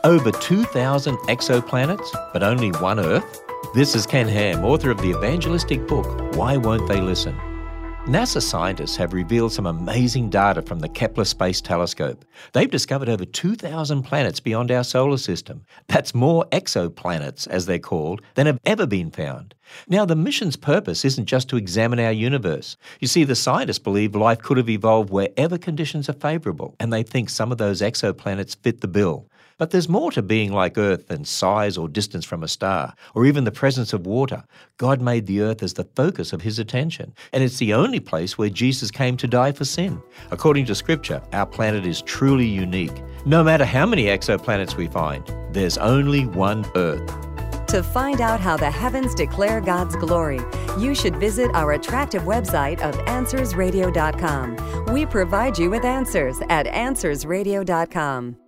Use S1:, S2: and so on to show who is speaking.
S1: Over 2,000 exoplanets, but only one Earth? This is Ken Ham, author of the evangelistic book, Why Won't They Listen? NASA scientists have revealed some amazing data from the Kepler Space Telescope. They've discovered over 2,000 planets beyond our solar system. That's more exoplanets, as they're called, than have ever been found. Now, the mission's purpose isn't just to examine our universe. You see, the scientists believe life could have evolved wherever conditions are favourable, and they think some of those exoplanets fit the bill. But there's more to being like Earth than size or distance from a star, or even the presence of water. God made the Earth as the focus of his attention, and it's the only place where Jesus came to die for sin. According to Scripture, our planet is truly unique. No matter how many exoplanets we find, there's only one Earth.
S2: To find out how the heavens declare God's glory, you should visit our attractive website of AnswersRadio.com. We provide you with answers at AnswersRadio.com.